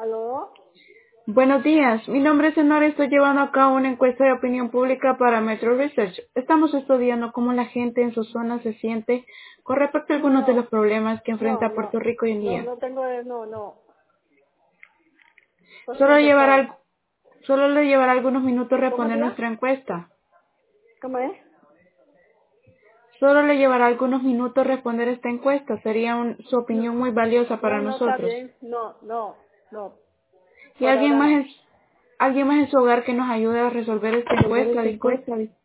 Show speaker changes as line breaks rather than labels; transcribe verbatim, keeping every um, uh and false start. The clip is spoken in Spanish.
¿Aló?
Buenos días, mi nombre es Honor, estoy llevando a cabo una encuesta de opinión pública para Metro Research. Estamos estudiando cómo la gente en su zona se siente con respecto a algunos de los
No,
problemas que enfrenta
no,
Puerto
no,
Rico hoy en
no,
día.
no tengo, eh, no, no. ¿Por qué
Solo llevará,
empezar?
al- solo le llevará algunos minutos
¿Cómo
responder
diga?
nuestra encuesta.
¿Cómo es?
Solo le llevará algunos minutos responder esta encuesta. Sería un- su
No,
opinión muy valiosa para
no, no está
nosotros.
bien. No, no, no.
¿Y
Por
alguien
ahora
más
no.
en, alguien más en su hogar que nos ayude a resolver esta
Resolver
encuesta?
esta
Disculpe.
encuesta.